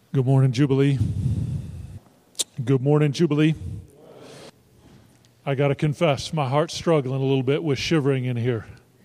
Good morning, Jubilee. Good morning, Jubilee. I got to confess, my heart's struggling a little bit with shivering in here.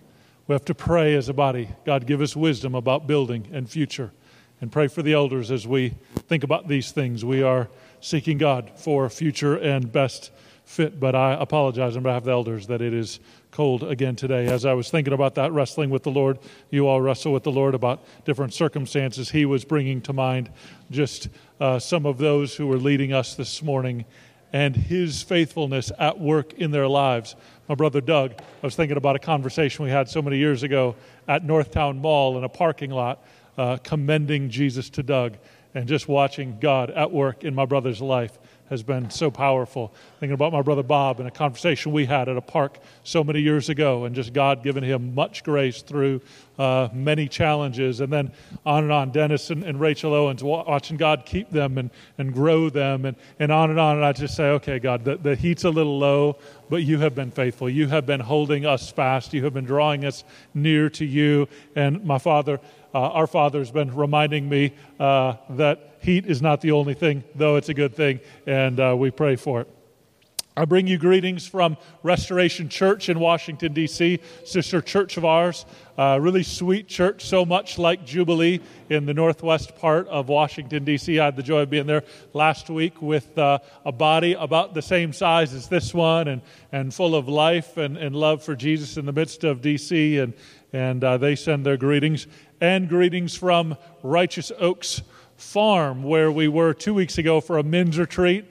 We have to pray as a body. God, give us wisdom about building and future. And pray for the elders as we think about these things. We are seeking God for future and best fit. But I apologize on behalf of the elders that it is cold again today. As I was thinking about that, wrestling with the Lord, you all wrestle with the Lord about different circumstances. He was bringing to mind just some of those who were leading us this morning and His faithfulness at work in their lives. My brother Doug, I was thinking about a conversation we had so many years ago at Northtown Mall in a parking lot, commending Jesus to Doug, and just watching God at work in my brother's life has been so powerful. Thinking about my brother Bob and a conversation we had at a park so many years ago, and just God giving him much grace through many challenges. And then on. Dennis and Rachel Owens, watching God keep them and grow them, and on. And I just say, okay, God, the heat's a little low, but you have been faithful. You have been holding us fast. You have been drawing us near to you. And my father, our Father, has been reminding me that heat is not the only thing, though it's a good thing, and we pray for it. I bring you greetings from Restoration Church in Washington, D.C., sister church of ours, really sweet church, so much like Jubilee in the northwest part of Washington, D.C. I had the joy of being there last week with a body about the same size as this one and full of life and love for Jesus in the midst of D.C., and they send their greetings. And greetings from Righteous Oaks Farm, where we were 2 weeks ago for a men's retreat.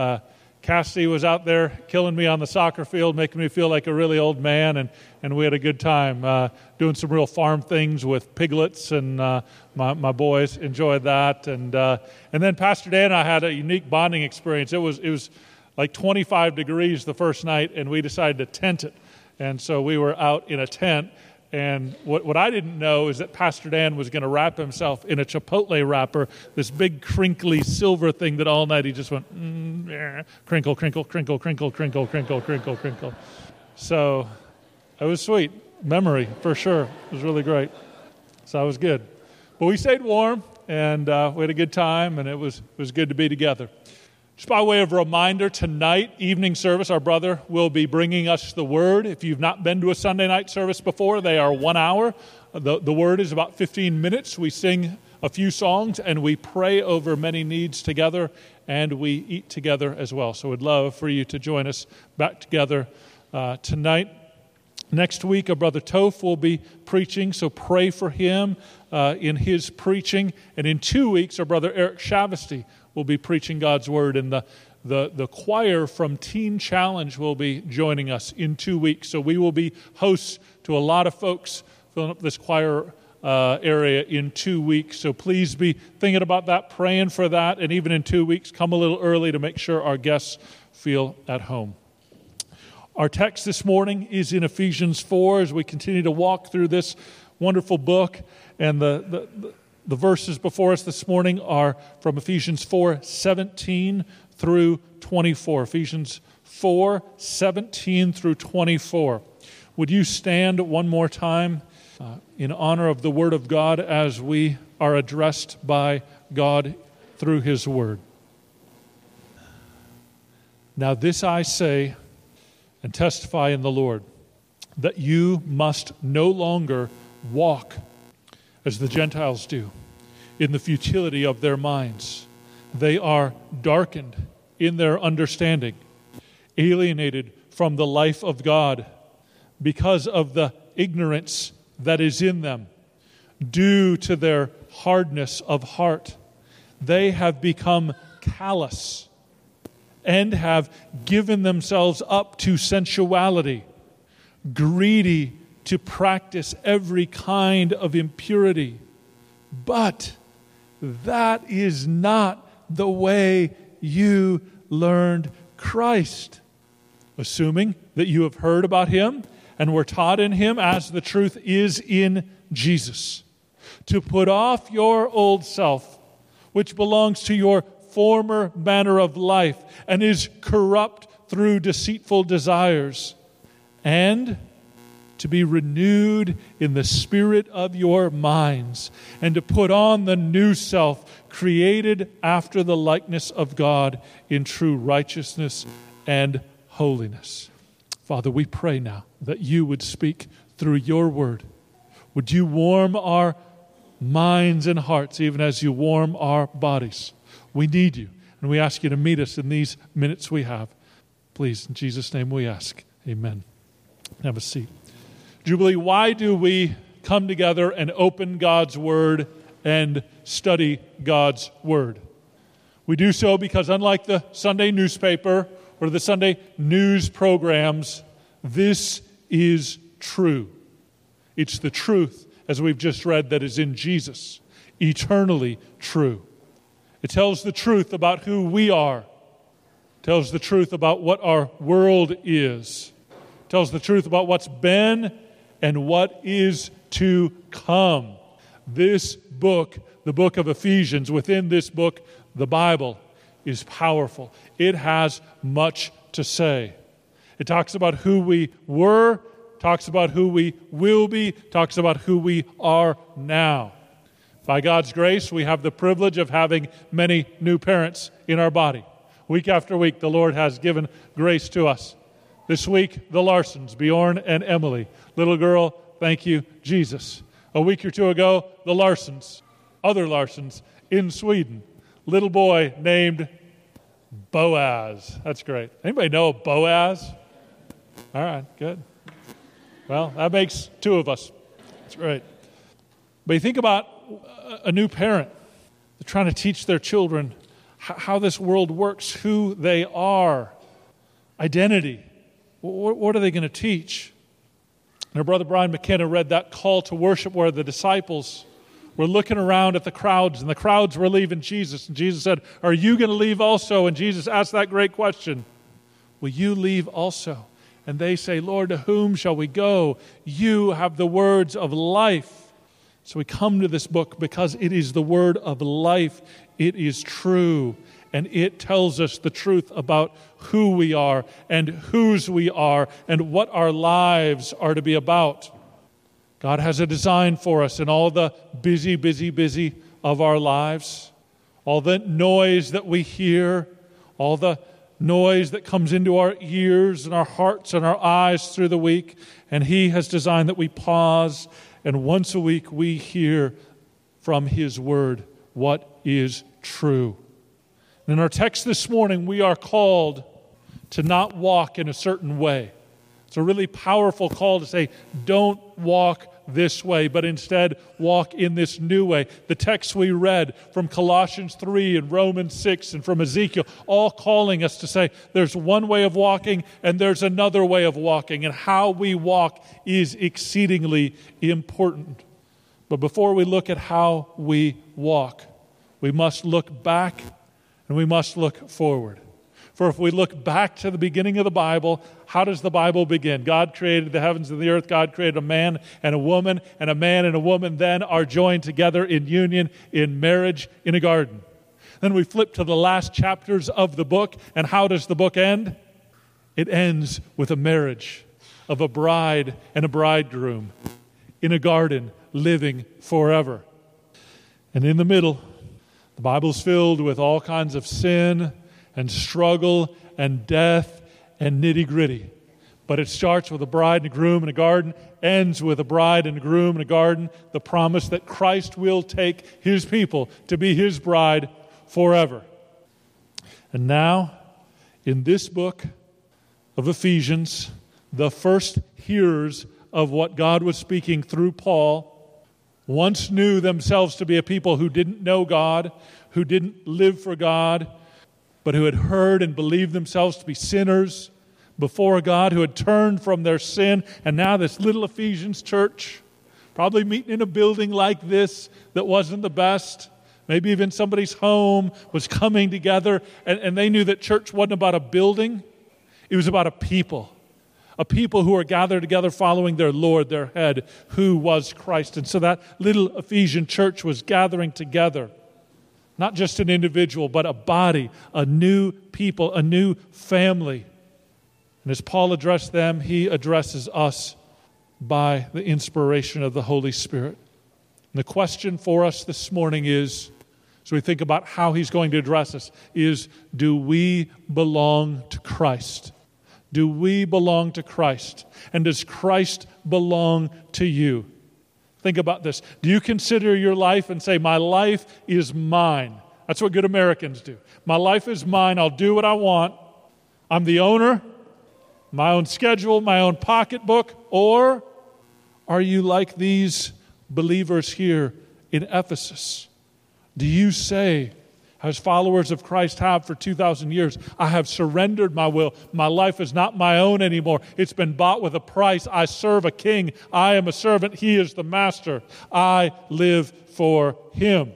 Cassidy was out there killing me on the soccer field, making me feel like a really old man, and we had a good time doing some real farm things with piglets, and my boys enjoyed that. And then Pastor Dan and I had a unique bonding experience. It was like 25 degrees the first night, and we decided to tent it. And so we were out in a tent. And what I didn't know is that Pastor Dan was going to wrap himself in a Chipotle wrapper, this big crinkly silver thing that all night he just went, crinkle, crinkle, crinkle, crinkle, crinkle, crinkle, crinkle, crinkle. So it was sweet. Memory, for sure. It was really great. So it was good. But we stayed warm, and we had a good time, and it was good to be together. Just by way of reminder, tonight, evening service, our brother will be bringing us the Word. If you've not been to a Sunday night service before, they are 1 hour. The Word is about 15 minutes. We sing a few songs, and we pray over many needs together, and we eat together as well. So we'd love for you to join us back together tonight. Next week, our brother Toph will be preaching, so pray for him in his preaching. And in 2 weeks, our brother Eric Shavesty will be preaching God's Word, and the choir from Teen Challenge will be joining us in 2 weeks. So we will be hosts to a lot of folks filling up this choir area in 2 weeks. So please be thinking about that, praying for that, and even in 2 weeks, come a little early to make sure our guests feel at home. Our text this morning is in Ephesians 4 as we continue to walk through this wonderful book, and the verses before us this morning are from Ephesians 4:17 through 24. Ephesians 4:17 through 24. Would you stand one more time in honor of the Word of God as we are addressed by God through His Word? Now this I say and testify in the Lord, that you must no longer walk as the Gentiles do, in the futility of their minds. They are darkened in their understanding, alienated from the life of God because of the ignorance that is in them, due to their hardness of heart. They have become callous and have given themselves up to sensuality, greedy to practice every kind of impurity. But that is not the way you learned Christ, assuming that you have heard about Him and were taught in Him as the truth is in Jesus, to put off your old self, which belongs to your former manner of life and is corrupt through deceitful desires, and to be renewed in the spirit of your minds, and to put on the new self, created after the likeness of God in true righteousness and holiness. Father, we pray now that you would speak through your word. Would you warm our minds and hearts even as you warm our bodies? We need you, and we ask you to meet us in these minutes we have. Please, in Jesus' name we ask. Amen. Have a seat. Jubilee, why do we come together and open God's word and study God's word? We do so because unlike the Sunday newspaper or the Sunday news programs, this is true. It's the truth, as we've just read, that is in Jesus, eternally true. It tells the truth about who we are. It tells the truth about what our world is. It tells the truth about what's been and what is to come. This book, the book of Ephesians, within this book, the Bible, is powerful. It has much to say. It talks about who we were, talks about who we will be, talks about who we are now. By God's grace, we have the privilege of having many new parents in our body. Week after week, the Lord has given grace to us. This week, the Larsons, Bjorn and Emily. Little girl, thank you, Jesus. A week or two ago, the Larsons, other Larsons, in Sweden. Little boy named Boaz. That's great. Anybody know Boaz? All right, good. Well, that makes two of us. That's great. But you think about a new parent. They're trying to teach their children how this world works, who they are, identity. What are they going to teach? And our brother Brian McKenna read that call to worship where the disciples were looking around at the crowds, and the crowds were leaving Jesus. And Jesus said, "Are you going to leave also?" And Jesus asked that great question, "Will you leave also?" And they say, "Lord, to whom shall we go? You have the words of life." So we come to this book because it is the word of life. It is true. And it tells us the truth about who we are and whose we are and what our lives are to be about. God has a design for us in all the busy of our lives. All the noise that we hear, all the noise that comes into our ears and our hearts and our eyes through the week. And He has designed that we pause, and once a week we hear from His Word what is true. In our text this morning, we are called to not walk in a certain way. It's a really powerful call to say, don't walk this way, but instead walk in this new way. The text we read from Colossians 3 and Romans 6 and from Ezekiel, all calling us to say there's one way of walking and there's another way of walking, and how we walk is exceedingly important. But before we look at how we walk, we must look back and we must look forward. For if we look back to the beginning of the Bible, how does the Bible begin? God created the heavens and the earth. God created a man and a woman, and a man and a woman then are joined together in union, in marriage, in a garden. Then we flip to the last chapters of the book, and how does the book end? It ends with a marriage of a bride and a bridegroom in a garden, living forever. And in the middle, the Bible's filled with all kinds of sin and struggle and death and nitty-gritty. But it starts with a bride and a groom in a garden, ends with a bride and a groom in a garden, the promise that Christ will take His people to be His bride forever. And now, in this book of Ephesians, the first hearers of what God was speaking through Paul once knew themselves to be a people who didn't know God, who didn't live for God, but who had heard and believed themselves to be sinners before God, who had turned from their sin. And now this little Ephesians church, probably meeting in a building like this that wasn't the best, maybe even somebody's home, was coming together. And they knew that church wasn't about a building. It was about a people who were gathered together following their Lord, their head, who was Christ. And so that little Ephesian church was gathering together. Not just an individual, but a body, a new people, a new family. And as Paul addressed them, he addresses us by the inspiration of the Holy Spirit. And the question for us this morning is, as we think about how he's going to address us, is, do we belong to Christ? Do we belong to Christ? And does Christ belong to you? Think about this. Do you consider your life and say, my life is mine? That's what good Americans do. My life is mine. I'll do what I want. I'm the owner, my own schedule, my own pocketbook. Or are you like these believers here in Ephesus? Do you say, as followers of Christ have for 2,000 years, I have surrendered my will. My life is not my own anymore. It's been bought with a price. I serve a king. I am a servant. He is the master. I live for him.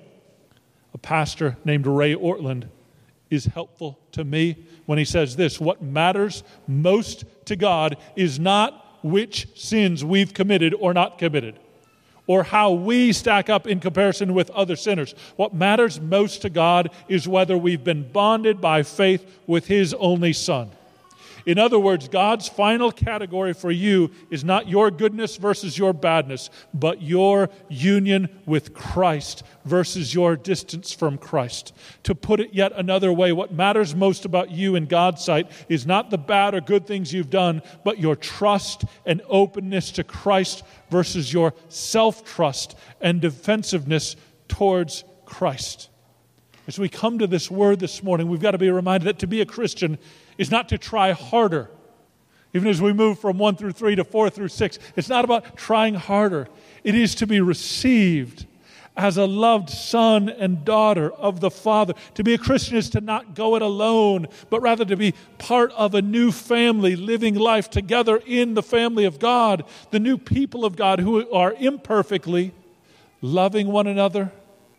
A pastor named Ray Ortland is helpful to me when he says this: what matters most to God is not which sins we've committed or not committed, or how we stack up in comparison with other sinners. What matters most to God is whether we've been bonded by faith with his only Son. In other words, God's final category for you is not your goodness versus your badness, but your union with Christ versus your distance from Christ. To put it yet another way, what matters most about you in God's sight is not the bad or good things you've done, but your trust and openness to Christ versus your self-trust and defensiveness towards Christ. As we come to this word this morning, we've got to be reminded that to be a Christian is not to try harder. Even as we move from 1 through 3 to 4 through 6, it's not about trying harder. It is to be received as a loved son and daughter of the Father. To be a Christian is to not go it alone, but rather to be part of a new family, living life together in the family of God, the new people of God who are imperfectly loving one another,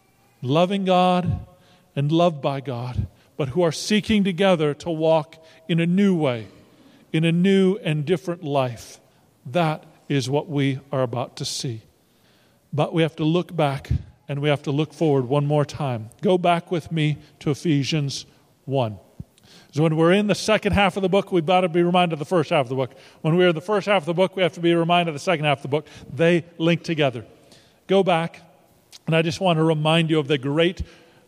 loving God, and loved by God, but who are seeking together to walk in a new way, in a new and different life. That is what we are about to see. But we have to look back and we have to look forward one more time. Go back with me to Ephesians 1. So when we're in the second half of the book, we've got to be reminded of the first half of the book. When we're in the first half of the book, we have to be reminded of the second half of the book. They link together. Go back, and I just want to remind you of the great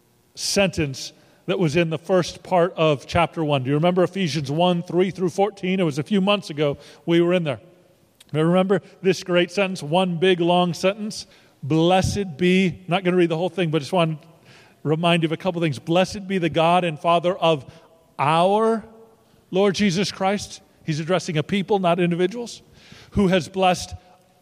sentence that was in the first part of chapter 1. Do you remember Ephesians 1, 3 through 14? It was a few months ago we were in there. Remember this great sentence, one big long sentence? Blessed be, I'm not going to read the whole thing, but just want to remind you of a couple things. Blessed be the God and Father of our Lord Jesus Christ. He's addressing a people, not individuals. Who has blessed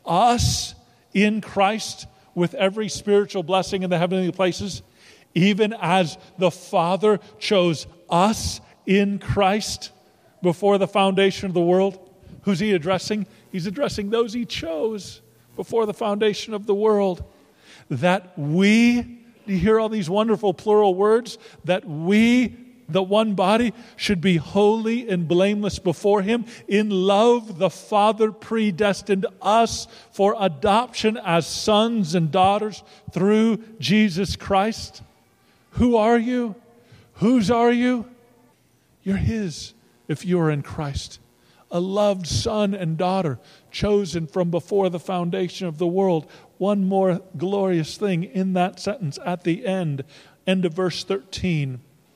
us in Christ with every spiritual blessing in the heavenly places, even as the Father chose us in Christ before the foundation of the world. Who's he addressing? He's addressing those he chose before the foundation of the world. That we, do you hear all these wonderful plural words? That we, the one body, should be holy and blameless before him. In love, the Father predestined us for adoption as sons and daughters through Jesus Christ. Who are you? Whose are you? You're his if you are in Christ. A loved son and daughter, chosen from before the foundation of the world. One more glorious thing in that sentence at the end of verse 13.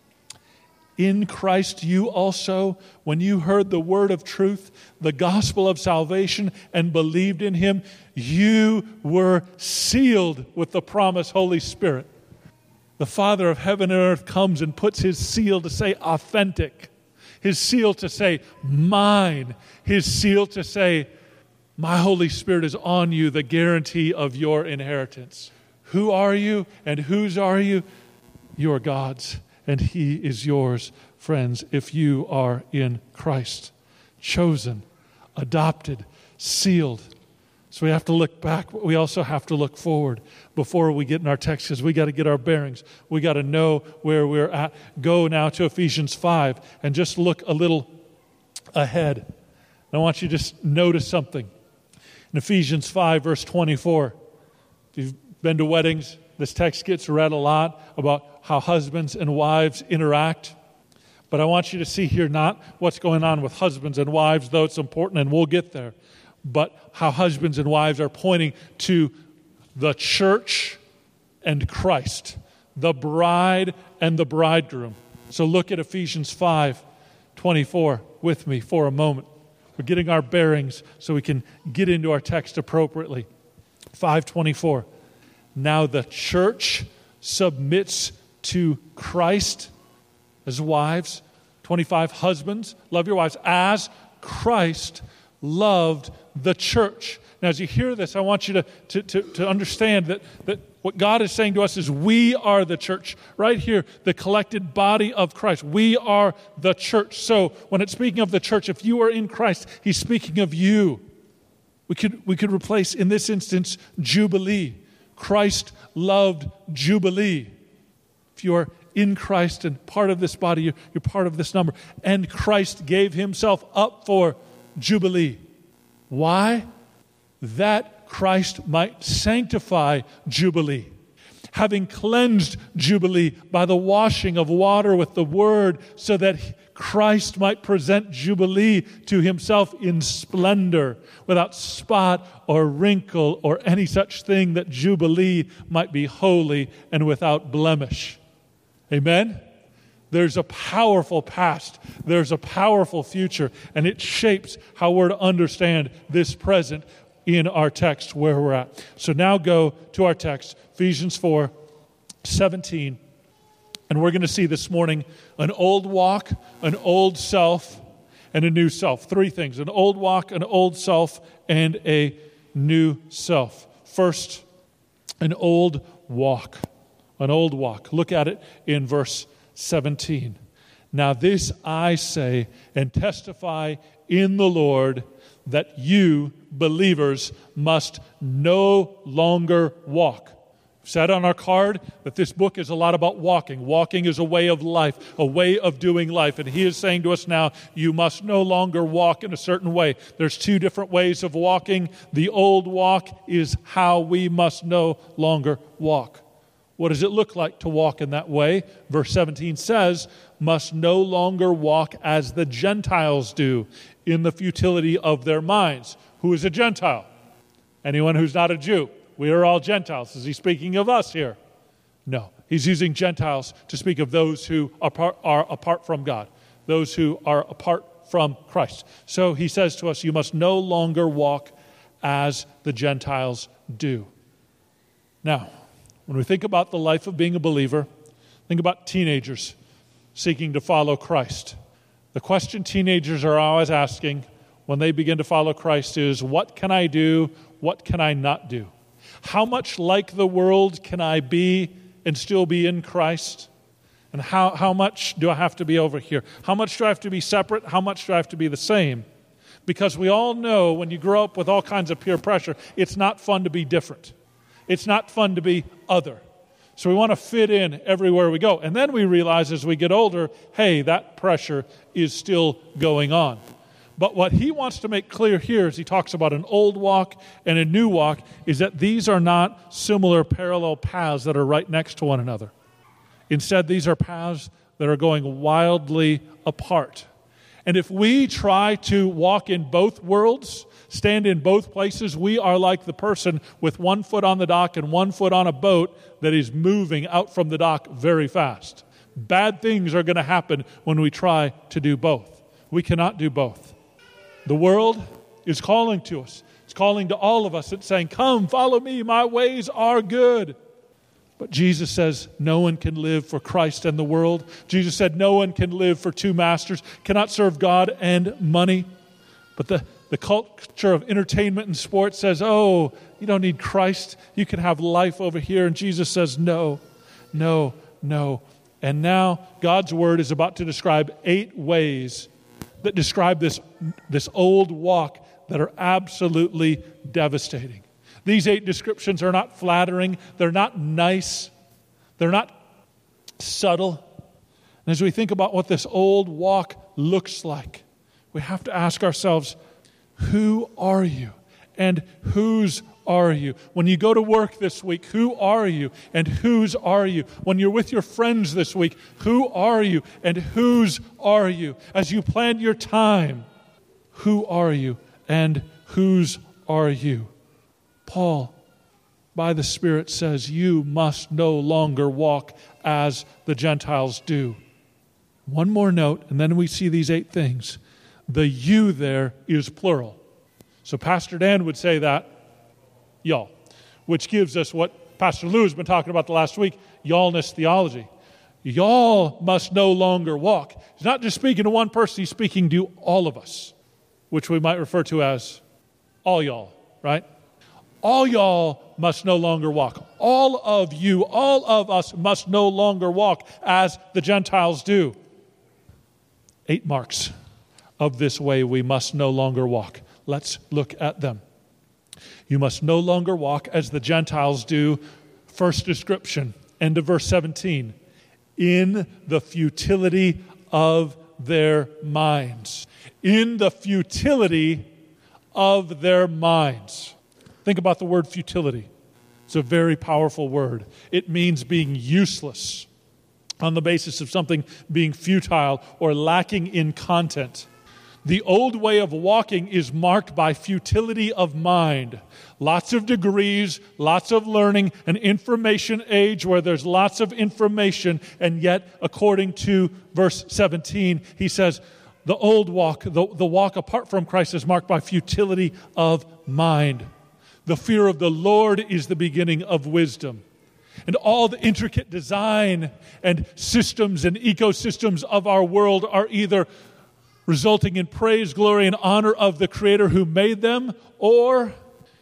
In Christ you also, when you heard the word of truth, the gospel of salvation, and believed in him, you were sealed with the promised Holy Spirit. The Father of heaven and earth comes and puts his seal to say authentic, his seal to say mine, his seal to say my Holy Spirit is on you, the guarantee of your inheritance. Who are you and whose are you? You are God's, and he is yours, friends, if you are in Christ. Chosen, adopted, sealed. So we have to look back, but we also have to look forward before we get in our text, because we got to get our bearings. We got to know where we're at. Go now to Ephesians 5 and just look a little ahead. And I want you to just notice something. In Ephesians 5, verse 24, if you've been to weddings, this text gets read a lot about how husbands and wives interact. But I want you to see here not what's going on with husbands and wives, though it's important, and we'll get there. but how husbands and wives are pointing to the church and Christ, the bride and the bridegroom. So look at Ephesians 5:24 with me for a moment. We're getting our bearings so we can get into our text appropriately. 5:24. Now the church submits to Christ as wives. 25, husbands, love your wives as Christ loved the church. Now, as you hear this, I want you to understand that what God is saying to us is we are the church. Right here, the collected body of Christ. We are the church. So when it's speaking of the church, if you are in Christ, he's speaking of you. We could replace, in this instance, Jubilee. Christ loved Jubilee. If you are in Christ and part of this body, you're part of this number. And Christ gave himself up for Jubilee. Why? That Christ might sanctify Jubilee, having cleansed Jubilee by the washing of water with the word, so that Christ might present Jubilee to himself in splendor, without spot or wrinkle or any such thing, that Jubilee might be holy and without blemish. Amen? There's a powerful past. There's a powerful future, and it shapes how we're to understand this present in our text where we're at. So now go to our text, Ephesians 4:17, and we're going to see this morning an old walk, an old self, and a new self. Three things: an old walk, an old self, and a new self. First, an old walk. An old walk. Look at it in verse 17. Now this I say and testify in the Lord, that you, believers, must no longer walk. We've said on our card that this book is a lot about walking. Walking is a way of life, a way of doing life. And he is saying to us now, you must no longer walk in a certain way. There's two different ways of walking. The old walk is how we must no longer walk. What does it look like to walk in that way? Verse 17 says, must no longer walk as the Gentiles do, in the futility of their minds. Who is a Gentile? Anyone who's not a Jew. We are all Gentiles. Is he speaking of us here? No. He's using Gentiles to speak of those who are apart from God, those who are apart from Christ. So he says to us, you must no longer walk as the Gentiles do. Now, when we think about the life of being a believer, think about teenagers seeking to follow Christ. The question teenagers are always asking when they begin to follow Christ is, what can I do? What can I not do? How much like the world can I be and still be in Christ? And how much do I have to be over here? How much do I have to be separate? How much do I have to be the same? Because we all know when you grow up with all kinds of peer pressure, it's not fun to be different. It's not fun to be other. So we want to fit in everywhere we go. And then we realize as we get older, hey, that pressure is still going on. But what he wants to make clear here as he talks about an old walk and a new walk is that these are not similar parallel paths that are right next to one another. Instead, these are paths that are going wildly apart. And if we try to walk in both worlds, stand in both places, we are like the person with one foot on the dock and one foot on a boat that is moving out from the dock very fast. Bad things are going to happen when we try to do both. We cannot do both. The world is calling to us. It's calling to all of us. It's saying, come, follow me. My ways are good. But Jesus says no one can live for Christ and the world. Jesus said no one can live for two masters, cannot serve God and money. But the culture of entertainment and sports says, oh, you don't need Christ. You can have life over here. And Jesus says, no, no, no. And now God's word is about to describe 8 ways that describe this old walk that are absolutely devastating. These 8 descriptions are not flattering. They're not nice. They're not subtle. And as we think about what this old walk looks like, we have to ask ourselves, who are you? And whose are you? When you go to work this week, who are you? And whose are you? When you're with your friends this week, who are you? And whose are you? As you plan your time, who are you? And Whose are you? Paul, by the Spirit, says you must no longer walk as the Gentiles do. One more note, and then we see these 8 things. The you there is plural. So Pastor Dan would say that, y'all, which gives us what Pastor Lou has been talking about the last week, y'allness theology. Y'all must no longer walk. He's not just speaking to one person, he's speaking to all of us, which we might refer to as all y'all, right? All y'all must no longer walk. All of you, all of us must no longer walk as the Gentiles do. 8 marks of this way we must no longer walk. Let's look at them. You must no longer walk as the Gentiles do. First description, end of verse 17. In the futility of their minds. In the futility of their minds. Think about the word futility. It's a very powerful word. It means being useless on the basis of something being futile or lacking in content. The old way of walking is marked by futility of mind. Lots of degrees, lots of learning, an information age where there's lots of information, and yet, according to verse 17, he says, the old walk, the walk apart from Christ is marked by futility of mind. The fear of the Lord is the beginning of wisdom. And all the intricate design and systems and ecosystems of our world are either resulting in praise, glory, and honor of the Creator who made them, or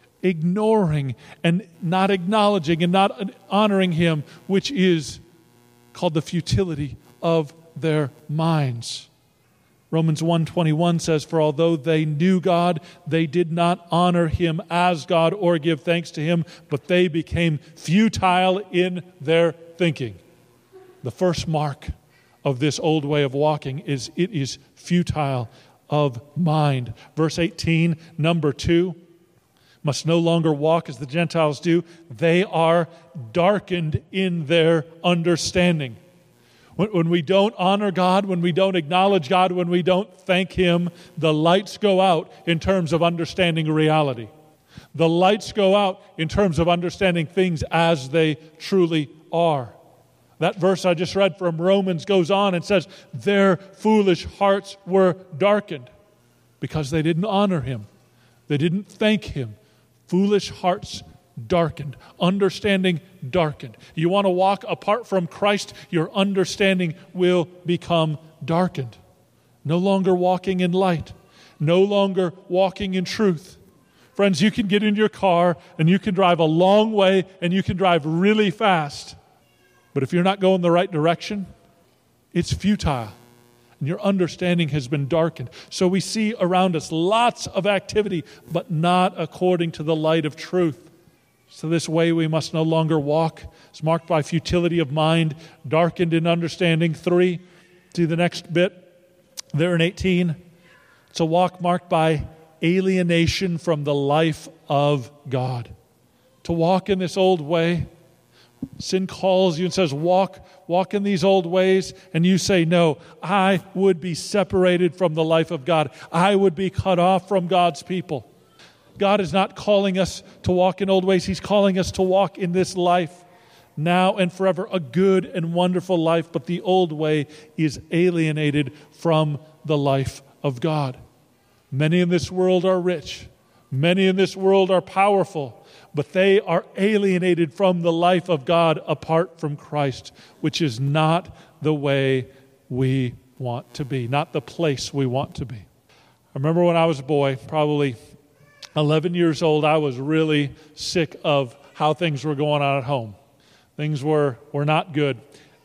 ignoring and not acknowledging and not honoring Him, which is called the futility of their minds. Romans 1:21 says, for although they knew God, they did not honor Him as God or give thanks to Him, but they became futile in their thinking. The first mark of this old way of walking is it is futile of mind. Verse 18, number 2, must no longer walk as the Gentiles do. They are darkened in their understanding. When we don't honor God, when we don't acknowledge God, when we don't thank Him, the lights go out in terms of understanding reality. The lights go out in terms of understanding things as they truly are. That verse I just read from Romans goes on and says, their foolish hearts were darkened because they didn't honor Him. They didn't thank Him. Foolish hearts darkened. Understanding darkened. You want to walk apart from Christ, your understanding will become darkened. No longer walking in light. No longer walking in truth. Friends, you can get in your car and you can drive a long way and you can drive really fast. But if you're not going the right direction, it's futile. And your understanding has been darkened. So we see around us lots of activity, but not according to the light of truth. So this way we must no longer walk. It's marked by futility of mind, darkened in understanding. 3, see the next bit there in 18. It's a walk marked by alienation from the life of God. To walk in this old way, sin calls you and says, walk in these old ways, and you say, no, I would be separated from the life of God. I would be cut off from God's people. God is not calling us to walk in old ways. He's calling us to walk in this life now and forever, a good and wonderful life, but the old way is alienated from the life of God. Many in this world are rich. Many in this world are powerful, but they are alienated from the life of God apart from Christ, which is not the way we want to be, not the place we want to be. I remember when I was a boy, probably 11 years old, I was really sick of how things were going on at home. Things were not good.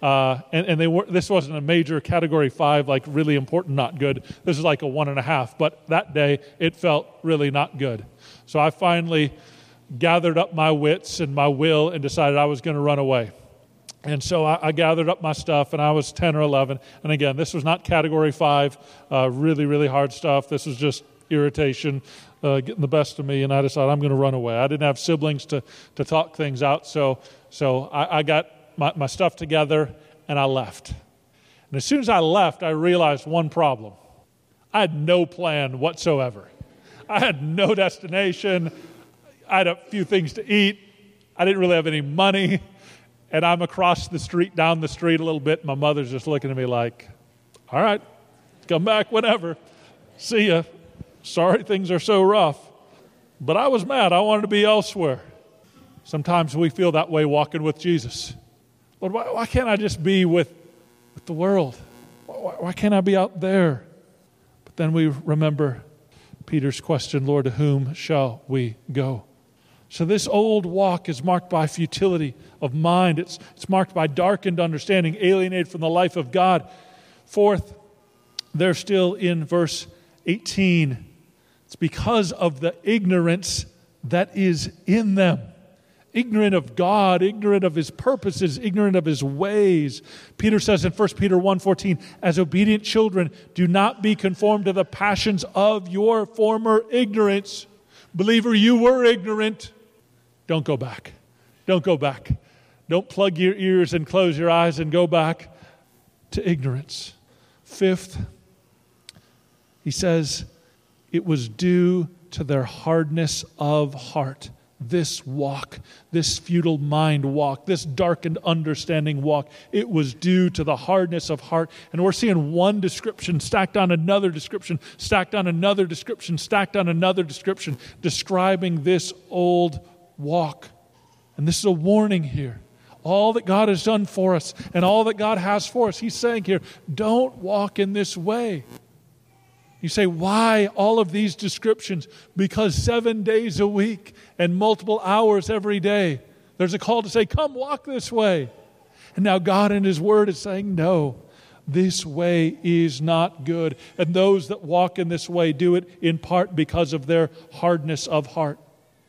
And they were. This wasn't a major category 5, like really important, not good. This is like a 1.5. But that day, it felt really not good. So I finally gathered up my wits and my will and decided I was going to run away. And so I gathered up my stuff, and I was 10 or 11. And again, this was not category 5, really, really hard stuff. This was just irritation getting the best of me, and I decided I'm going to run away. I didn't have siblings to talk things out, so I got my stuff together, and I left. And as soon as I left, I realized one problem. I had no plan whatsoever. I had no destination. I had a few things to eat. I didn't really have any money. And I'm across the street, down the street a little bit. My mother's just looking at me like, all right, come back whenever. See ya. Sorry things are so rough. But I was mad. I wanted to be elsewhere. Sometimes we feel that way walking with Jesus. Lord, why can't I just be with the world? Why can't I be out there? But then we remember Peter's question, Lord, to whom shall we go? So this old walk is marked by futility of mind. It's marked by darkened understanding, alienated from the life of God. Fourth, they're still in verse 18. It's because of the ignorance that is in them. Ignorant of God, ignorant of His purposes, ignorant of His ways. Peter says in 1 Peter 1:14, as obedient children, do not be conformed to the passions of your former ignorance. Believer, you were ignorant. Don't go back. Don't go back. Don't plug your ears and close your eyes and go back to ignorance. Fifth, he says, it was due to their hardness of heart. This walk, this futile mind walk, this darkened understanding walk, it was due to the hardness of heart. And we're seeing one description stacked on another description, stacked on another description, stacked on another description, describing this old walk. And this is a warning here. All that God has done for us and all that God has for us, He's saying here, don't walk in this way. You say, why all of these descriptions? Because 7 days a week and multiple hours every day, there's a call to say, come walk this way. And now God in His Word is saying, no, this way is not good. And those that walk in this way do it in part because of their hardness of heart.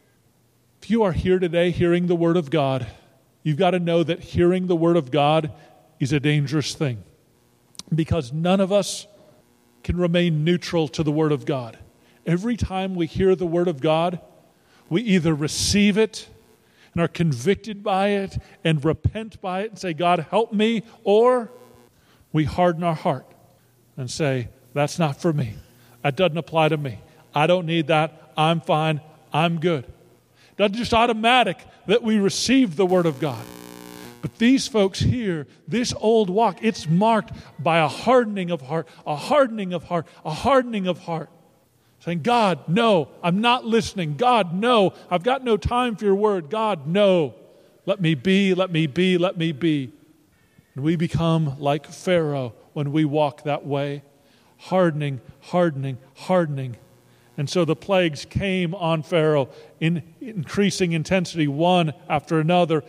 If you are here today hearing the Word of God, you've got to know that hearing the Word of God is a dangerous thing. Because none of us can remain neutral to the Word of God. Every time we hear the Word of God, we either receive it and are convicted by it and repent by it and say, God, help me, or we harden our heart and say, that's not for me. That doesn't apply to me. I don't need that. I'm fine. I'm good. It's not just automatic that we receive the Word of God. But these folks here, this old walk, it's marked by a hardening of heart, a hardening of heart, a hardening of heart. Saying, God, no, I'm not listening. God, no, I've got no time for your word. God, no, let me be, let me be, let me be. And we become like Pharaoh when we walk that way, hardening, hardening, hardening. And so the plagues came on Pharaoh in increasing intensity, one after another,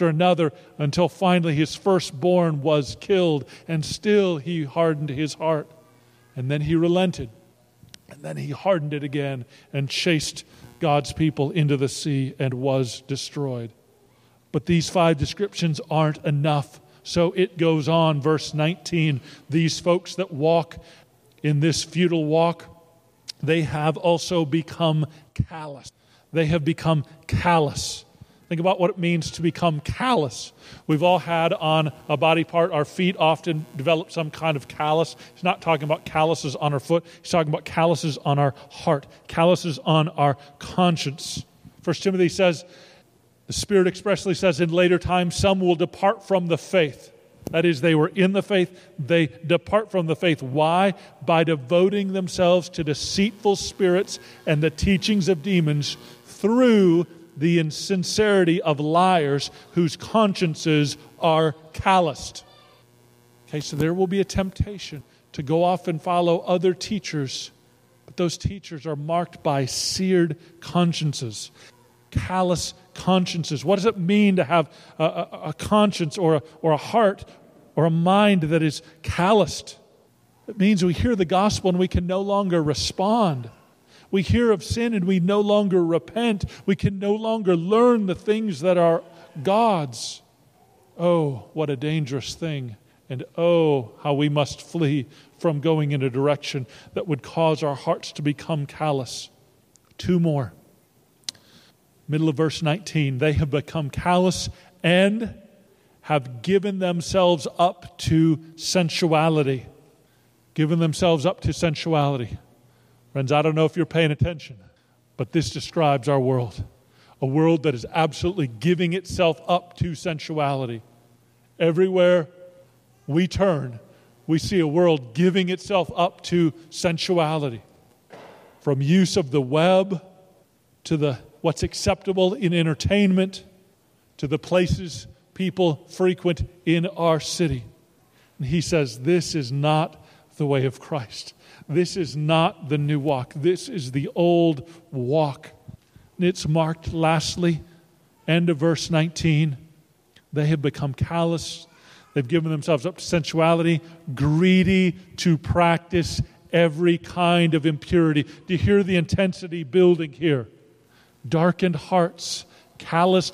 until finally his firstborn was killed. And still he hardened his heart. And then he relented. And then he hardened it again and chased God's people into the sea and was destroyed. But these 5 descriptions aren't enough. So it goes on, verse 19. These folks that walk in this futile walk, they have also become callous. They have become callous. Think about what it means to become callous. We've all had on a body part, our feet often develop some kind of callus. He's not talking about calluses on our foot. He's talking about calluses on our heart, calluses on our conscience. 1 Timothy says, the Spirit expressly says in later times, some will depart from the faith. That is, they were in the faith, they depart from the faith. Why? By devoting themselves to deceitful spirits and the teachings of demons through the insincerity of liars whose consciences are calloused. Okay, so there will be a temptation to go off and follow other teachers, but those teachers are marked by seared consciences, callous consciences. What does it mean to have a conscience or a heart or a mind that is calloused? It means we hear the gospel and we can no longer respond. We hear of sin and we no longer repent. We can no longer learn the things that are God's. Oh, what a dangerous thing. And oh, how we must flee from going in a direction that would cause our hearts to become callous. 2 more. Middle of verse 19. They have become callous and have given themselves up to sensuality. Given themselves up to sensuality. Friends, I don't know if you're paying attention, but this describes our world. A world that is absolutely giving itself up to sensuality. Everywhere we turn, we see a world giving itself up to sensuality. From use of the web to what's acceptable in entertainment to the places people frequent in our city. And he says, this is not the way of Christ. This is not the new walk. This is the old walk. And it's marked, lastly, end of verse 19. They have become callous. They've given themselves up to sensuality, greedy to practice every kind of impurity. Do you hear the intensity building here? Darkened hearts, calloused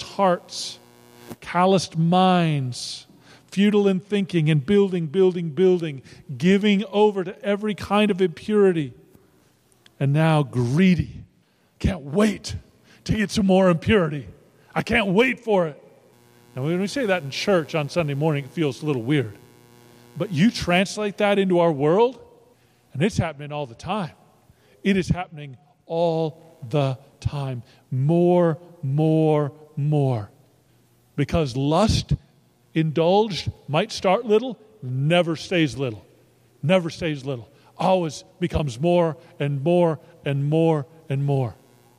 minds, futile in thinking and building, giving over to every kind of impurity. And now greedy. Can't wait to get some more impurity. I can't wait for it. Now, when we say that in church on Sunday morning, it feels a little weird. But you translate that into our world, and it's happening all the time. It is happening all the time. More. Because lust, indulged, might start little, never stays little. Never stays little. Always becomes more and more and more and more.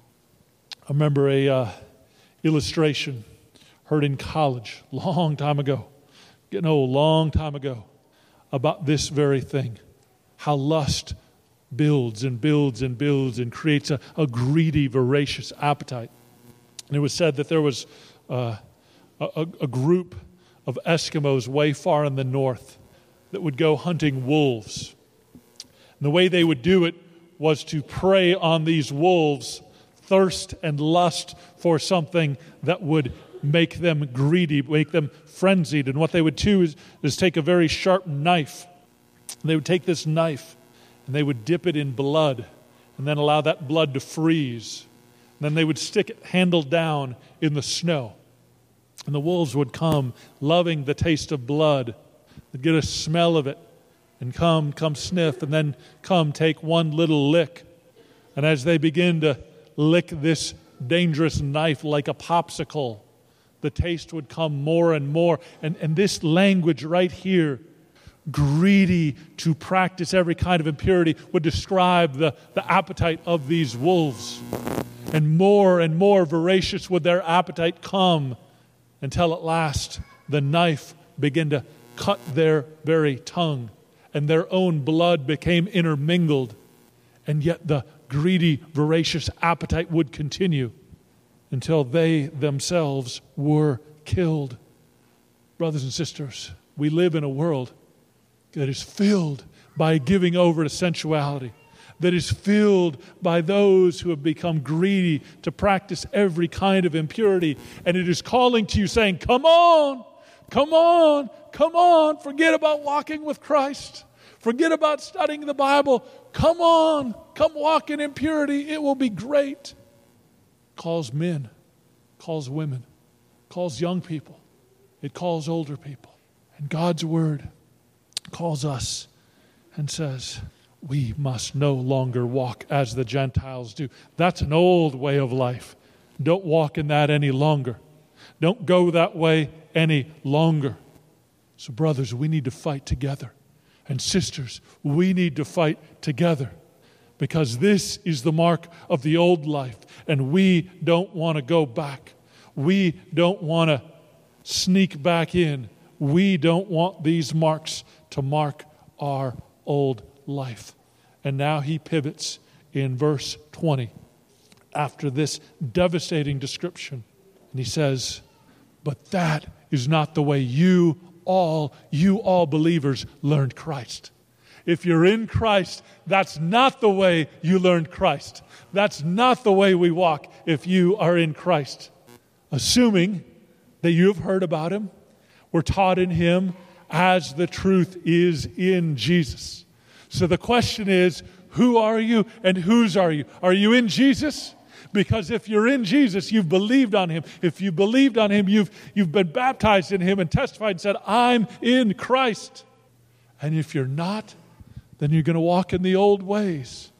I remember a illustration heard in college long time ago, long time ago, about this very thing. How lust builds and creates a greedy, voracious appetite. And it was said that there was a group of Eskimos way far in the north that would go hunting wolves. And the way they would do it was to prey on these wolves' thirst and lust for something that would make them greedy, make them frenzied. And what they would do is take a very sharp knife. And they would take this knife and they would dip it in blood and then allow that blood to freeze. And then they would stick it handle down in the snow. And the wolves would come, loving the taste of blood. They'd get a smell of it and come sniff, and then come take one little lick. And as they begin to lick this dangerous knife like a popsicle, the taste would come more and more. And this language right here, greedy to practice every kind of impurity, would describe the appetite of these wolves. And more voracious would their appetite come, until at last the knife began to cut their very tongue, and their own blood became intermingled. And yet the greedy, voracious appetite would continue until they themselves were killed. Brothers and sisters, we live in a world that is filled by giving over to sensuality, that is filled by those who have become greedy to practice every kind of impurity. And it is calling to you saying, come on, forget about walking with Christ. Forget about studying the Bible. Come on, come walk in impurity. It will be great. Calls men, calls women, calls young people. It calls older people. And God's word calls us and says, we must no longer walk as the Gentiles do. That's an old way of life. Don't walk in that any longer. Don't go that way any longer. So brothers, we need to fight together. And sisters, we need to fight together. Because this is the mark of the old life. And we don't want to go back. We don't want to sneak back in. We don't want these marks to mark our old life. And now he pivots in verse 20 after this devastating description. And he says, but that is not the way you all believers learned Christ. If you're in Christ, that's not the way you learned Christ. That's not the way we walk if you are in Christ. Assuming that you have heard about him, we're taught in him as the truth is in Jesus. So the question is, who are you and whose are you? Are you in Jesus? Because if you're in Jesus, you've believed on him. If you believed on him, you've been baptized in him and testified and said, I'm in Christ. And if you're not, then you're going to walk in the old ways.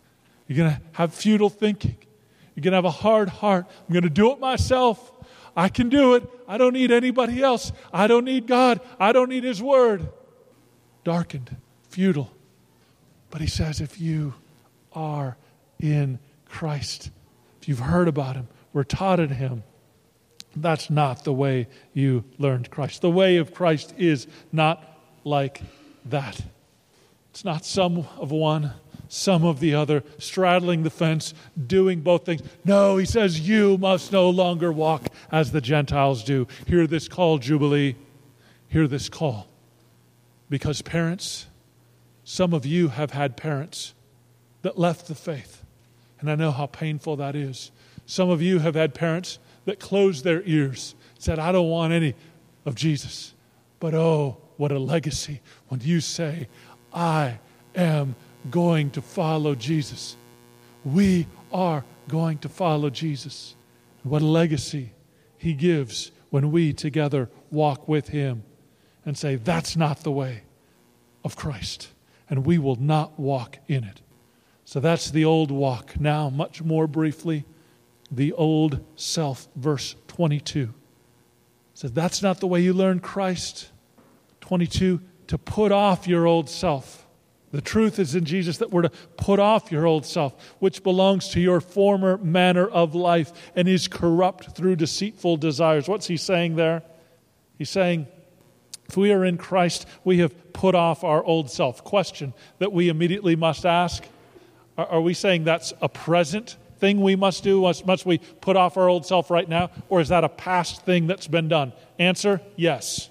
You're going to have futile thinking. You're going to have a hard heart. I'm going to do it myself. I can do it. I don't need anybody else. I don't need God. I don't need His Word. Darkened, futile. But He says, if you are in Christ, if you've heard about Him, were taught in Him, that's not the way you learned Christ. The way of Christ is not like that. It's not some of one, some of the other, straddling the fence, doing both things. No, He says, you must no longer walk as the Gentiles do. Hear this call, Jubilee. Hear this call. Because parents, some of you have had parents that left the faith. And I know how painful that is. Some of you have had parents that closed their ears, said, I don't want any of Jesus. But oh, what a legacy when you say, I am going to follow Jesus. We are going to follow Jesus. What a legacy He gives when we together walk with Him and say, that's not the way of Christ, and we will not walk in it. So that's the old walk. Now, much more briefly, the old self, verse 22. Says, that's not the way you learn Christ. 22, to put off your old self. The truth is in Jesus that we're to put off your old self, which belongs to your former manner of life and is corrupt through deceitful desires. What's He saying there? He's saying, if we are in Christ, we have put off our old self. Question that we immediately must ask, are we saying that's a present thing we must do? Must we put off our old self right now? Or is that a past thing that's been done? Answer, yes.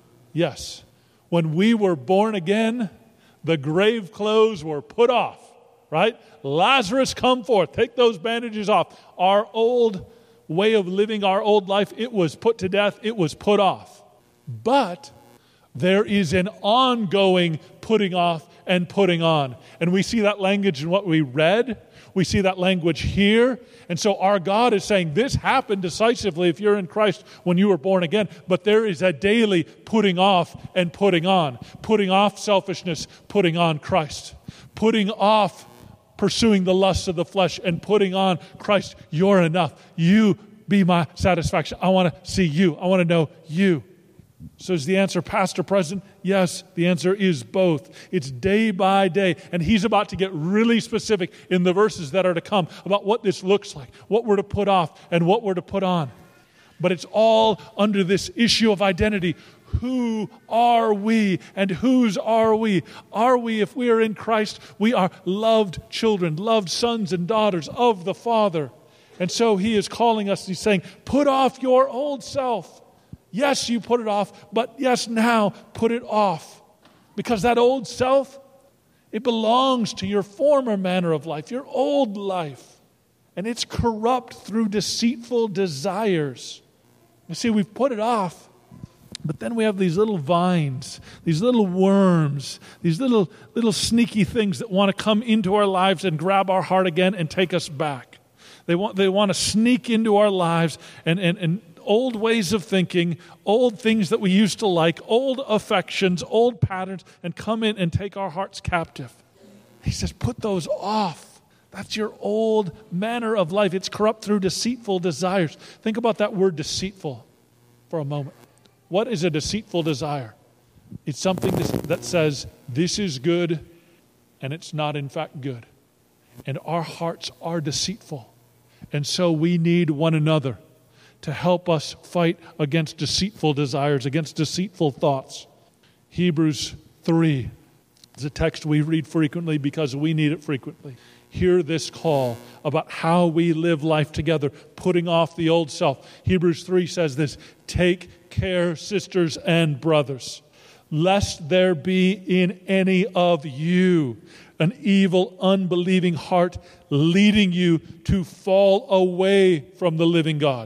Yes. When we were born again, the grave clothes were put off, right? Lazarus, come forth. Take those bandages off. Our old way of living, our old life, it was put to death. It was put off. But there is an ongoing putting off and putting on. And we see that language in what we read. We see that language here. And so our God is saying this happened decisively if you're in Christ when you were born again. But there is a daily putting off and putting on. Putting off selfishness, putting on Christ. Putting off pursuing the lusts of the flesh and putting on Christ. You're enough. You be my satisfaction. I want to see you. I want to know you. So is the answer past or present? Yes, the answer is both. It's day by day. And He's about to get really specific in the verses that are to come about what this looks like, what we're to put off and what we're to put on. But it's all under this issue of identity. Who are we and whose are we? Are we, if we are in Christ, we are loved children, loved sons and daughters of the Father. And so He is calling us, He's saying, put off your old self. Yes, you put it off, but yes, now put it off. Because that old self, it belongs to your former manner of life, your old life. And it's corrupt through deceitful desires. You see, we've put it off, but then we have these little vines, these little worms, these little sneaky things that want to come into our lives and grab our heart again and take us back. They want to sneak into our lives and old ways of thinking, old things that we used to like, old affections, old patterns, and come in and take our hearts captive. He says, put those off. That's your old manner of life. It's corrupt through deceitful desires. Think about that word deceitful for a moment. What is a deceitful desire? It's something that says, this is good, and it's not in fact good. And our hearts are deceitful. And so we need one another to help us fight against deceitful desires, against deceitful thoughts. Hebrews 3 is a text we read frequently because we need it frequently. Hear this call about how we live life together, putting off the old self. Hebrews 3 says this, take care, sisters and brothers, lest there be in any of you an evil, unbelieving heart leading you to fall away from the living God.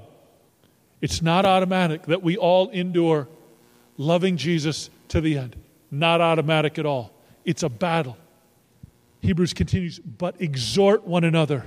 It's not automatic that we all endure loving Jesus to the end. Not automatic at all. It's a battle. Hebrews continues, but exhort one another.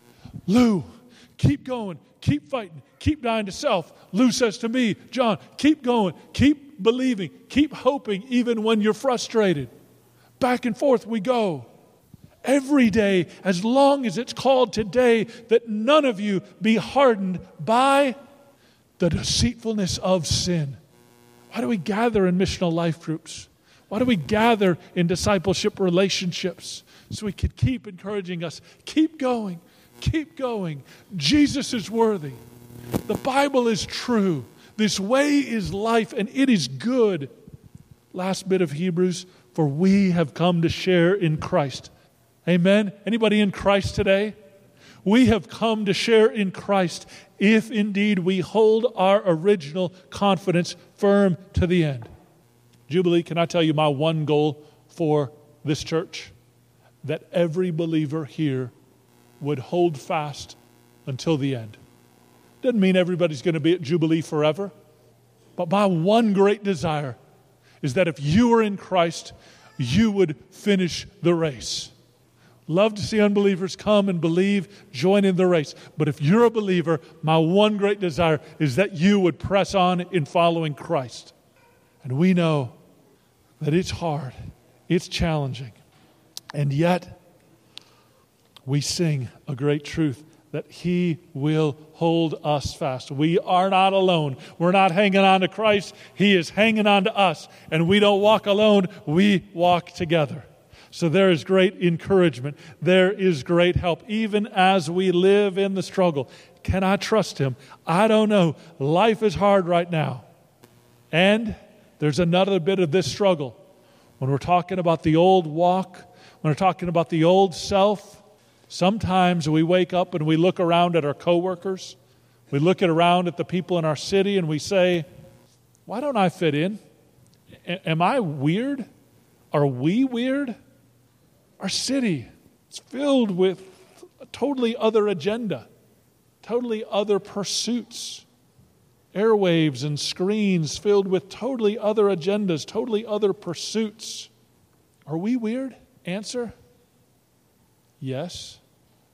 Lou, keep going, keep fighting, keep dying to self. Lou says to me, John, keep going, keep believing, keep hoping even when you're frustrated. Back and forth we go. every day, as long as it's called today, that none of you be hardened by the deceitfulness of sin. Why do we gather in missional life groups? Why do we gather in discipleship relationships? So we could keep encouraging us, keep going, keep going. Jesus is worthy. The Bible is true. This way is life, and it is good. Last bit of Hebrews, for we have come to share in Christ. Amen? Anybody in Christ today? We have come to share in Christ if indeed we hold our original confidence firm to the end. Jubilee, can I tell you my one goal for this church? That every believer here would hold fast until the end. Doesn't mean everybody's going to be at Jubilee forever. But my one great desire is that if you are in Christ, you would finish the race. Love to see unbelievers come and believe, join in the race. But if you're a believer, my one great desire is that you would press on in following Christ. And we know that it's hard, it's challenging. And yet, we sing a great truth that He will hold us fast. We are not alone. We're not hanging on to Christ. He is hanging on to us. And we don't walk alone. We walk together. So there is great encouragement. There is great help, even as we live in the struggle. Can I trust Him? I don't know. Life is hard right now. And there's another bit of this struggle. When we're talking about the old walk, when we're talking about the old self, sometimes we wake up and we look around at our coworkers. We look around at the people in our city and we say, why don't I fit in? Am I weird? Are we weird? Our city is filled with a totally other agenda, totally other pursuits. Airwaves and screens filled with totally other agendas, totally other pursuits. Are we weird? Answer, yes.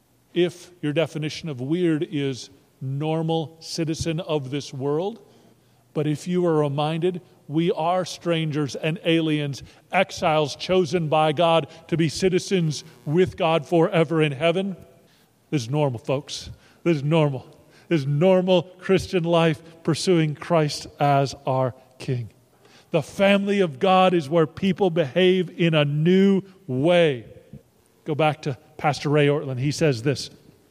If your definition of weird is normal citizen of this world. But if you are reminded, we are strangers and aliens, exiles chosen by God to be citizens with God forever in heaven. This is normal, folks. This is normal. This is normal Christian life, pursuing Christ as our King. The family of God is where people behave in a new way. Go back to Pastor Ray Ortlund. He says this.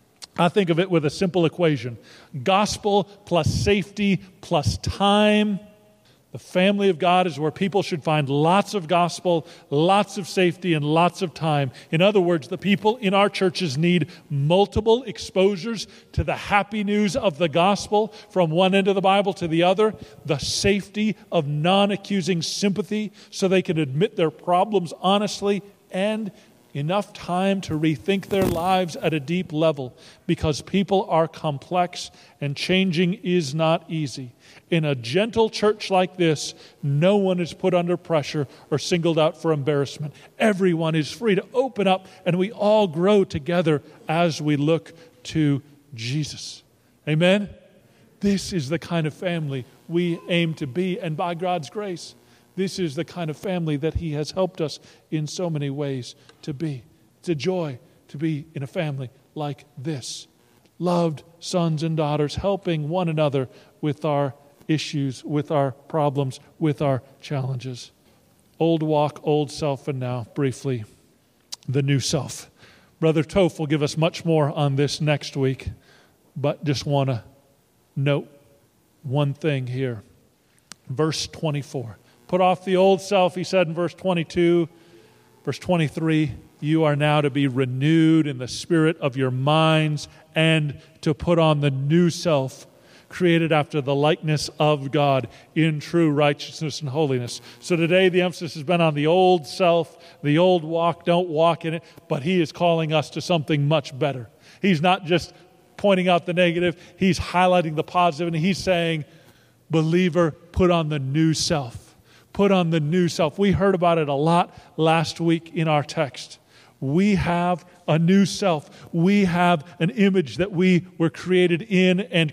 I think of it with a simple equation. Gospel plus safety plus time. The family of God is where people should find lots of gospel, lots of safety, and lots of time. In other words, the people in our churches need multiple exposures to the happy news of the gospel from one end of the Bible to the other, the safety of non-accusing sympathy so they can admit their problems honestly, and enough time to rethink their lives at a deep level, because people are complex and changing is not easy. In a gentle church like this, no one is put under pressure or singled out for embarrassment. Everyone is free to open up, and we all grow together as we look to Jesus. Amen? This is the kind of family we aim to be, and by God's grace, this is the kind of family that He has helped us in so many ways to be. It's a joy to be in a family like this. Loved sons and daughters helping one another with our issues, with our problems, with our challenges. Old walk, old self, and now, briefly, the new self. Brother Toph will give us much more on this next week, but just want to note one thing here. Verse 24. Put off the old self, he said in verse 22. Verse 23, you are now to be renewed in the spirit of your minds and to put on the new self, created after the likeness of God in true righteousness and holiness. So today the emphasis has been on the old self, the old walk, don't walk in it, but He is calling us to something much better. He's not just pointing out the negative, He's highlighting the positive, and He's saying, believer, put on the new self. Put on the new self. We heard about it a lot last week in our text. We have a new self. We have an image that we were created in and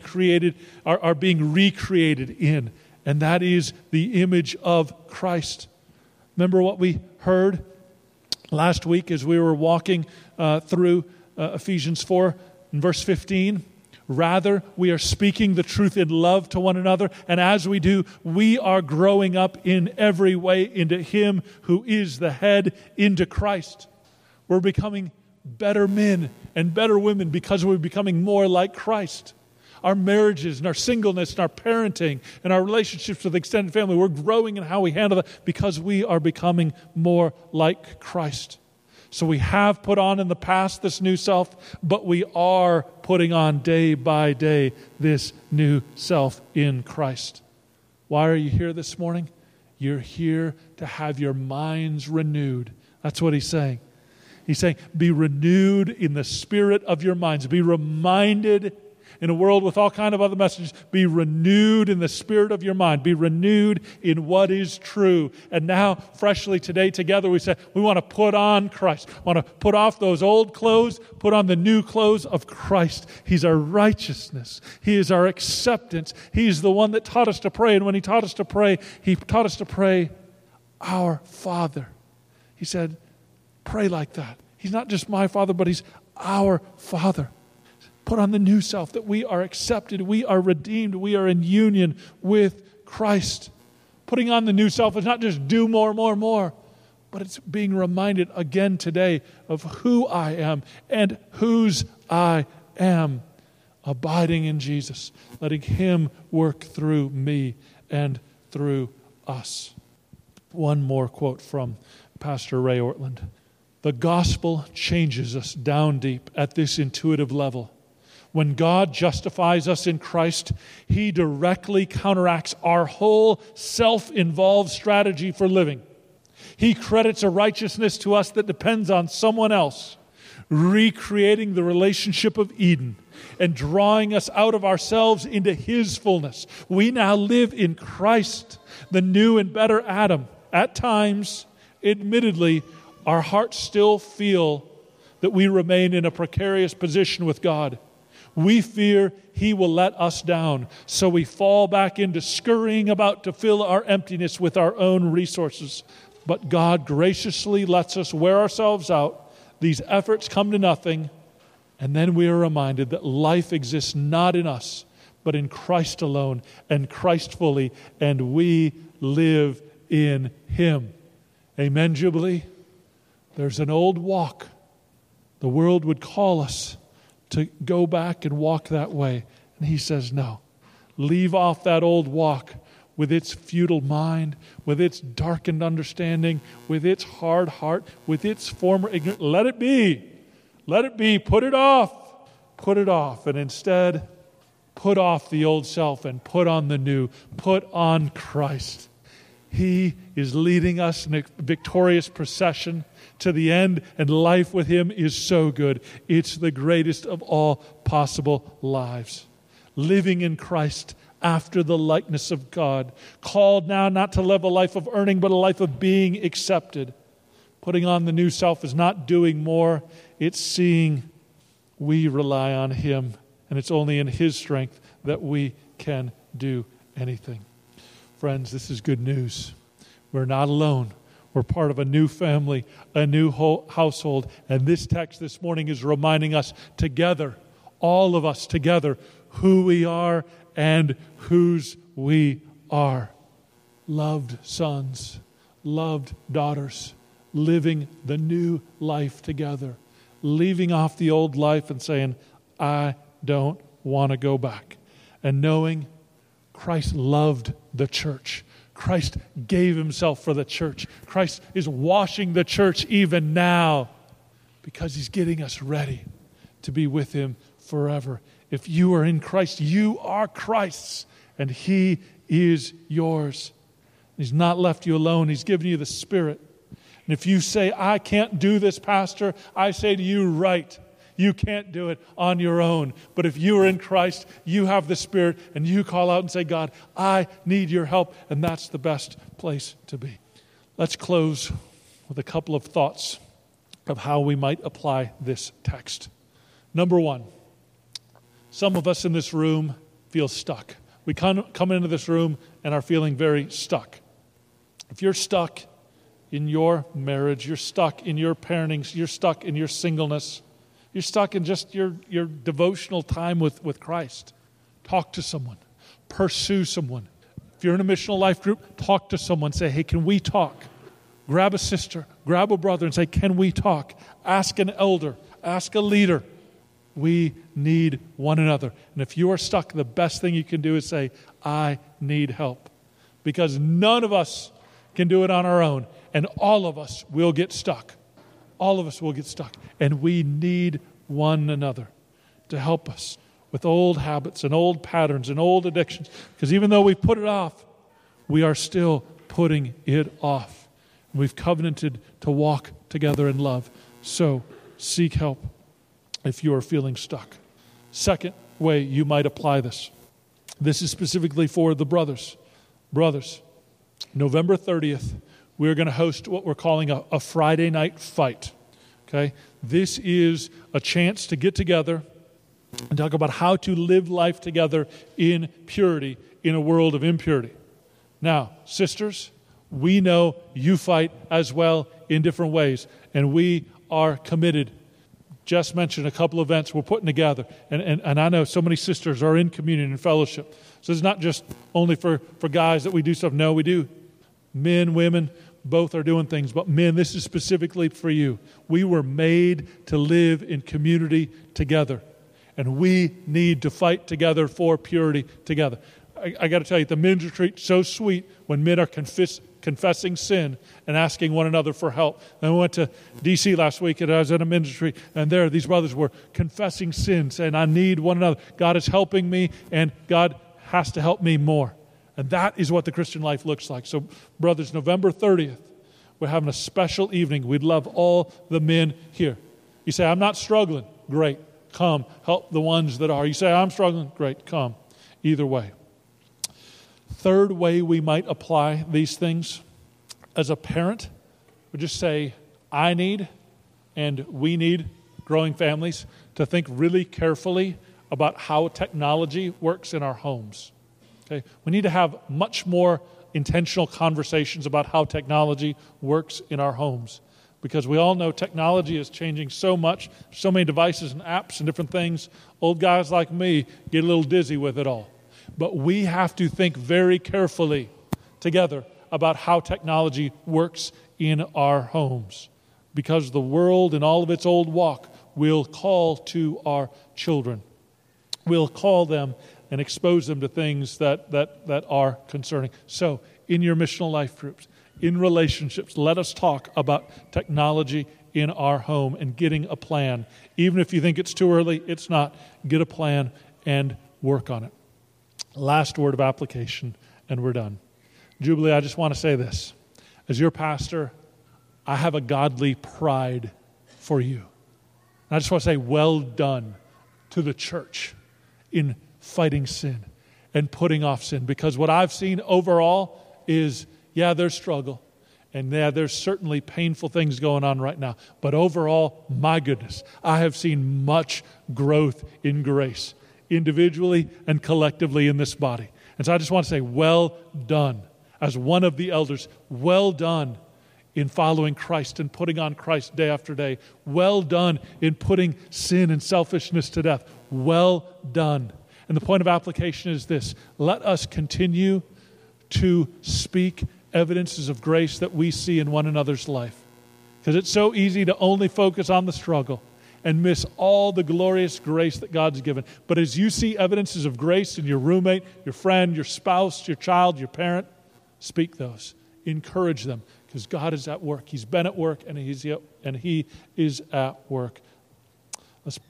are being recreated in. And that is the image of Christ. Remember what we heard Last week, as we were walking through Ephesians 4 and verse 15, rather, we are speaking the truth in love to one another, and as we do, we are growing up in every way into Him who is the head, into Christ. We're becoming better men and better women because we're becoming more like Christ. Our marriages and our singleness and our parenting and our relationships with extended family, we're growing in how we handle that because we are becoming more like Christ. So we have put on in the past this new self, but we are putting on day by day this new self in Christ. Why are you here this morning? You're here to have your minds renewed. That's what he's saying. He's saying, be renewed in the spirit of your minds. Be reminded in a world with all kind of other messages. Be renewed in the spirit of your mind. Be renewed in what is true. And now, freshly today together, we say, we want to put on Christ. We want to put off those old clothes, put on the new clothes of Christ. He's our righteousness. He is our acceptance. He's the one that taught us to pray. And when He taught us to pray, He taught us to pray, our Father. He said, pray like that. He's not just my Father, but He's our Father. Put on the new self, that we are accepted, we are redeemed, we are in union with Christ. Putting on the new self is not just do more, but it's being reminded again today of who I am and whose I am. Abiding in Jesus, letting Him work through me and through us. One more quote from Pastor Ray Ortland. The gospel changes us down deep at this intuitive level. When God justifies us in Christ, He directly counteracts our whole self-involved strategy for living. He credits a righteousness to us that depends on someone else, recreating the relationship of Eden and drawing us out of ourselves into His fullness. We now live in Christ, the new and better Adam. At times, admittedly, our hearts still feel that we remain in a precarious position with God. We fear He will let us down, so we fall back into scurrying about to fill our emptiness with our own resources. But God graciously lets us wear ourselves out. These efforts come to nothing, and then we are reminded that life exists not in us, but in Christ alone and Christ fully, and we live in Him. Amen, Jubilee? There's an old walk. The world would call us to go back and walk that way. And He says, no. Leave off that old walk with its futile mind, with its darkened understanding, with its hard heart, with its former ignorance. Let it be. Let it be. Put it off. Put it off. And instead, put off the old self and put on the new. Put on Christ. He is leading us in a victorious procession to the end, and life with Him is so good. It's the greatest of all possible lives. Living in Christ after the likeness of God. Called now not to live a life of earning, but a life of being accepted. Putting on the new self is not doing more. It's seeing we rely on Him, and it's only in His strength that we can do anything. Friends, this is good news. We're not alone. We're part of a new family, a new household. And this text this morning is reminding us together, all of us together, who we are and whose we are. Loved sons, loved daughters, living the new life together. Leaving off the old life and saying, I don't want to go back. And knowing Christ loved the church. Christ gave Himself for the church. Christ is washing the church even now because He's getting us ready to be with Him forever. If you are in Christ, you are Christ's, and He is yours. He's not left you alone. He's given you the Spirit. And if you say, I can't do this, Pastor, I say to you, right. You can't do it on your own. But if you are in Christ, you have the Spirit, and you call out and say, God, I need your help. And that's the best place to be. Let's close with a couple of thoughts of how we might apply this text. Number one, some of us in this room feel stuck. We come into this room and are feeling very stuck. If you're stuck, in your marriage. You're stuck in your parenting. You're stuck in your singleness. You're stuck in just your devotional time with Christ. Talk to someone. Pursue someone. If you're in a missional life group, talk to someone. Say, hey, can we talk? Grab a sister, grab a brother and say, can we talk? Ask an elder, ask a leader. We need one another. And if you are stuck, the best thing you can do is say, I need help. Because none of us can do it on our own. And all of us will get stuck. All of us will get stuck. And we need one another to help us with old habits and old patterns and old addictions. Because even though we put it off, we are still putting it off. We've covenanted to walk together in love. So seek help if you are feeling stuck. Second way you might apply this. This is specifically for the brothers. Brothers, November 30th, we're going to host what we're calling a Friday night fight. Okay? This is a chance to get together and talk about how to live life together in purity in a world of impurity. Now, sisters, we know you fight as well in different ways, and we are committed. Jess mentioned a couple events we're putting together, and I know so many sisters are in communion and fellowship. So it's not just only for guys that we do stuff. No, we do. Men, women, both are doing things. But men, this is specifically for you. We were made to live in community together, and we need to fight together for purity together. I got to tell you, the men's retreat is so sweet when men are confessing sin and asking one another for help. And we went to D.C. last week, and I was at a men's retreat, and there these brothers were confessing sin, saying, I need one another. God is helping me, and God has to help me more. And that is what the Christian life looks like. So, brothers, November 30th, we're having a special evening. We'd love all the men here. You say, I'm not struggling. Great. Come. Help the ones that are. You say, I'm struggling. Great. Come. Either way. Third way we might apply these things, as a parent, we just say, I need and we need, growing families, to think really carefully about how technology works in our homes. Okay? We need to have much more intentional conversations about how technology works in our homes. Because we all know technology is changing so much, so many devices and apps and different things. Old guys like me get a little dizzy with it all. But we have to think very carefully together about how technology works in our homes. Because the world in all of its old walk will call to our children. We'll call them and expose them to things that are concerning. So, in your missional life groups, in relationships, let us talk about technology in our home and getting a plan. Even if you think it's too early, it's not. Get a plan and work on it. Last word of application, and we're done. Jubilee, I just want to say this. As your pastor, I have a godly pride for you. And I just want to say well done to the church in fighting sin and putting off sin. Because what I've seen overall is, yeah, there's struggle. And yeah, there's certainly painful things going on right now. But overall, my goodness, I have seen much growth in grace, individually and collectively in this body. And so I just want to say, well done. As one of the elders, well done in following Christ and putting on Christ day after day. Well done in putting sin and selfishness to death. Well done. And the point of application is this. Let us continue to speak evidences of grace that we see in one another's life. Because it's so easy to only focus on the struggle and miss all the glorious grace that God's given. But as you see evidences of grace in your roommate, your friend, your spouse, your child, your parent, speak those. Encourage them, because God is at work. He's been at work, and He is at work. Let's